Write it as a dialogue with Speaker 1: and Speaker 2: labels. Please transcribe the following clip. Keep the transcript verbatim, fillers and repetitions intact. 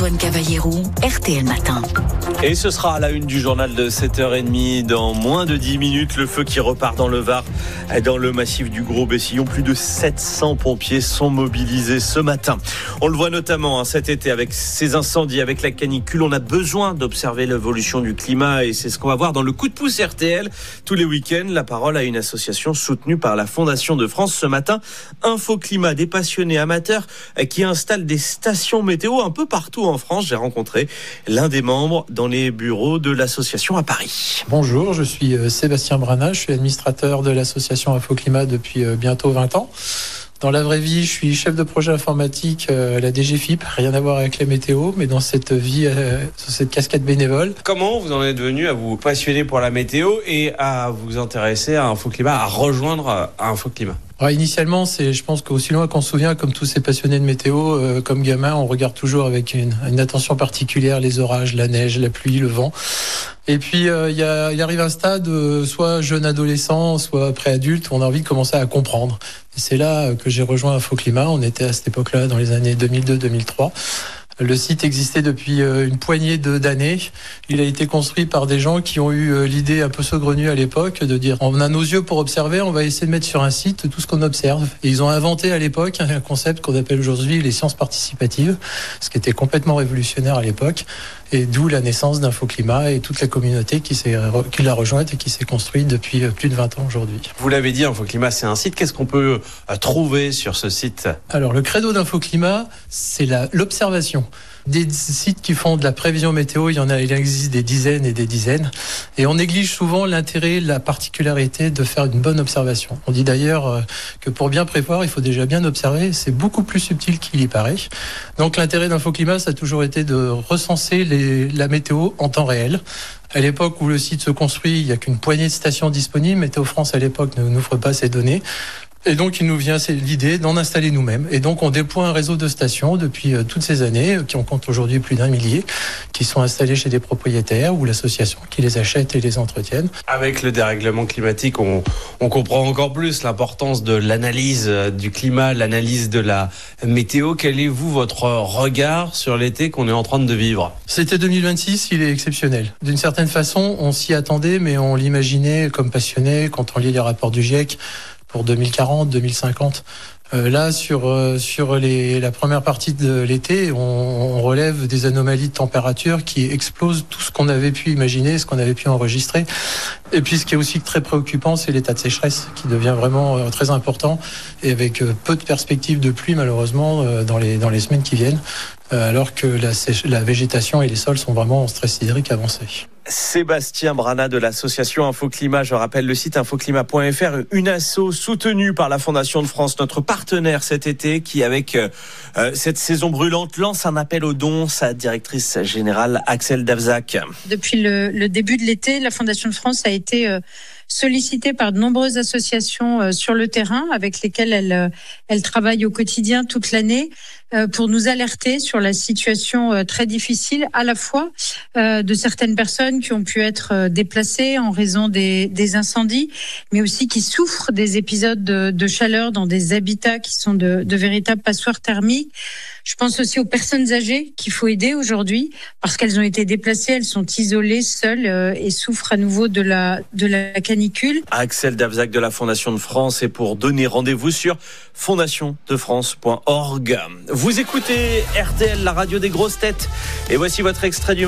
Speaker 1: Antoine Cavallero, R T L Matin.
Speaker 2: Et ce sera à la une du journal de sept heures trente. Dans moins de dix minutes, le feu qui repart dans le Var, dans le massif du Gros-Bessillon. Plus de sept cents pompiers sont mobilisés ce matin. On le voit notamment hein, cet été avec ces incendies, avec la canicule. On a besoin d'observer l'évolution du climat et c'est ce qu'on va voir dans le coup de pouce R T L. Tous les week-ends, la parole à une association soutenue par la Fondation de France. Ce matin, Infoclimat, des passionnés amateurs qui installent des stations météo un peu partout en France. J'ai rencontré l'un des membres dans les bureaux de l'association à Paris.
Speaker 3: Bonjour, je suis Sébastien Brana, je suis administrateur de l'association Infoclimat depuis bientôt vingt ans. Dans la vraie vie, je suis chef de projet informatique à la D G F I P, rien à voir avec la météo, mais dans cette vie, euh, sur cette casquette bénévole.
Speaker 2: Comment vous en êtes venu à vous passionner pour la météo et à vous intéresser à Infoclimat, à rejoindre Infoclimat ?
Speaker 3: Alors, initialement, c'est, je pense qu'aussi loin qu'on se souvient, comme tous ces passionnés de météo, euh, comme gamin, on regarde toujours avec une, une attention particulière les orages, la neige, la pluie, le vent. Et puis, euh, y a, il arrive un stade, euh, soit jeune adolescent, soit préadulte, où on a envie de commencer à comprendre. Et c'est là que j'ai rejoint Infoclimat. On était à cette époque-là, dans les années deux mille deux deux mille trois. Le site existait depuis une poignée de, d'années. Il a été construit par des gens qui ont eu l'idée un peu saugrenue à l'époque de dire on a nos yeux pour observer, on va essayer de mettre sur un site tout ce qu'on observe. Et ils ont inventé à l'époque un concept qu'on appelle aujourd'hui les sciences participatives, ce qui était complètement révolutionnaire à l'époque. Et d'où la naissance d'Infoclimat et toute la communauté qui, s'est, qui l'a rejointe et qui s'est construite depuis plus de vingt ans aujourd'hui.
Speaker 2: Vous l'avez dit, Infoclimat, c'est un site. Qu'est-ce qu'on peut trouver sur ce site ?
Speaker 3: Alors, le credo d'Infoclimat, c'est la, l'observation. Des sites qui font de la prévision météo, il y en a, il existe des dizaines et des dizaines. Et on néglige souvent l'intérêt, la particularité de faire une bonne observation. On dit d'ailleurs que pour bien prévoir, il faut déjà bien observer. C'est beaucoup plus subtil qu'il y paraît. Donc l'intérêt d'Infoclimat, ça a toujours été de recenser les, la météo en temps réel. À l'époque où le site se construit, il n'y a qu'une poignée de stations disponibles. Météo France, à l'époque, ne n'ouvre pas ces données. Et donc, il nous vient c'est l'idée d'en installer nous-mêmes. Et donc, on déploie un réseau de stations depuis euh, toutes ces années, qui en compte aujourd'hui plus d'un millier, qui sont installées chez des propriétaires ou l'association qui les achète et les entretiennent.
Speaker 2: Avec le dérèglement climatique, on, on comprend encore plus l'importance de l'analyse du climat, l'analyse de la météo. Quel est, vous, votre regard sur l'été qu'on est en train de vivre ?
Speaker 3: Cet été deux mille vingt-six, il est exceptionnel. D'une certaine façon, on s'y attendait, mais on l'imaginait comme passionné quand on lit les rapports du GIEC pour deux mille quarante, deux mille cinquante. Euh, là, sur euh, sur les, la première partie de l'été, on, on relève des anomalies de température qui explosent tout ce qu'on avait pu imaginer, ce qu'on avait pu enregistrer. Et puis, ce qui est aussi très préoccupant, c'est l'état de sécheresse qui devient vraiment euh, très important et avec euh, peu de perspectives de pluie, malheureusement, euh, dans les dans les semaines qui viennent, euh, alors que la, la végétation et les sols sont vraiment en stress hydrique avancé.
Speaker 2: Sébastien Brana de l'association Infoclimat. Je rappelle le site infoclimat point f r, une asso soutenue par la Fondation de France, notre partenaire cet été, qui avec euh, cette saison brûlante lance un appel aux dons. Sa directrice générale Axel Davzac.
Speaker 4: Depuis le, le début de l'été, la Fondation de France a été euh, sollicitée par de nombreuses associations euh, sur le terrain avec lesquelles elle, euh, elle travaille au quotidien toute l'année euh, pour nous alerter sur la situation euh, très difficile à la fois euh, de certaines personnes qui ont pu être euh, déplacées en raison des, des incendies, mais aussi qui souffrent des épisodes de, de chaleur dans des habitats qui sont de, de véritables passoires thermiques. Je pense aussi aux personnes âgées qu'il faut aider aujourd'hui parce qu'elles ont été déplacées, elles sont isolées, seules euh, et souffrent à nouveau de la, de la canicule.
Speaker 2: Axel Davzac de la Fondation de France, et pour donner rendez-vous sur fondation de france point org. Vous écoutez R T L, la radio des grosses têtes, et voici votre extrait du